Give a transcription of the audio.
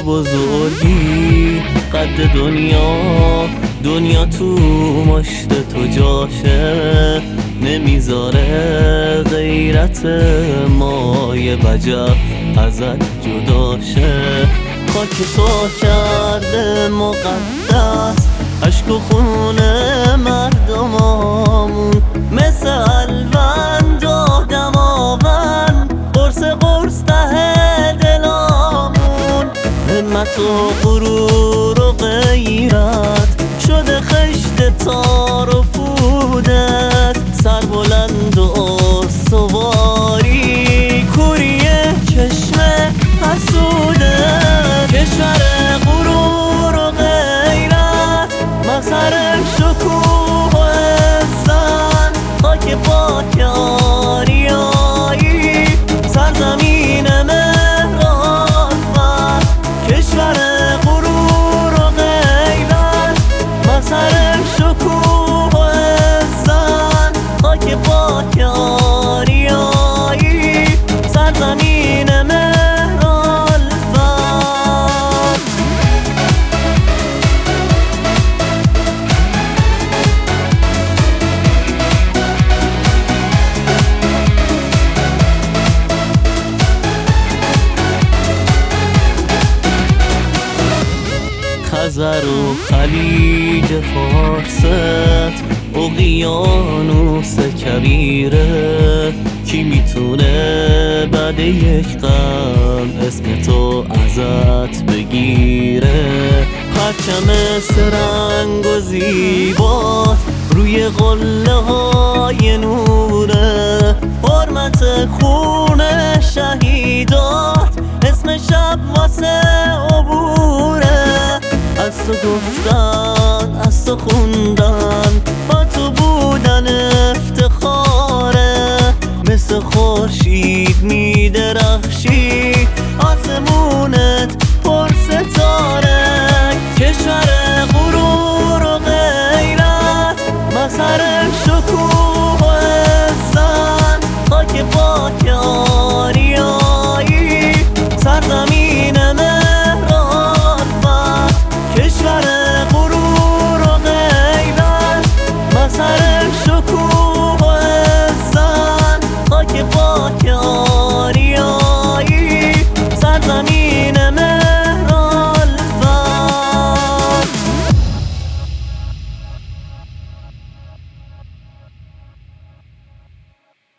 بزرگی قد دنیا تو مشت تو جاشه، نمیذاره غیرت مای وجب ازت جداشه. خاک تو کرده مقدس عشق و خون مردمامون، مثل الوند و دماوند قرص ته دلامون. همت و غرور و غیرت شده خشت تار و پودت، سر بلند و استواری کوری چشم حسودت. کشور غرور و غیرت مظهر شکوه و عزت، خاک پاک آریایی سرزمین مهر و عاطفت. کشور غرور و غیرت مظهر شکوه و عزت، خاک پاک آریایی سرزمین مهر و عاطفت. خزر و خلیج فارست، اقیانوس کبیره، کی میتونه بعد یک قرن اسم تو ازت بگیره؟ پرچم سرنگ و زیبات روی قله های نوره، حرمت خون شهیدات اسم شب واسه عبوره. از تو گفتن از تو خوندن با تو بودن افتخاره، مثل خورشید میدرخشی آسمونت پر ستاره. کشور غرور و غیرت مظهر شکوه و عزت، خاک پاک آریایی سرزمین مهر و عاطفت. کشور غرور و غیرت مظهر شکوه و عزت، خاک پاک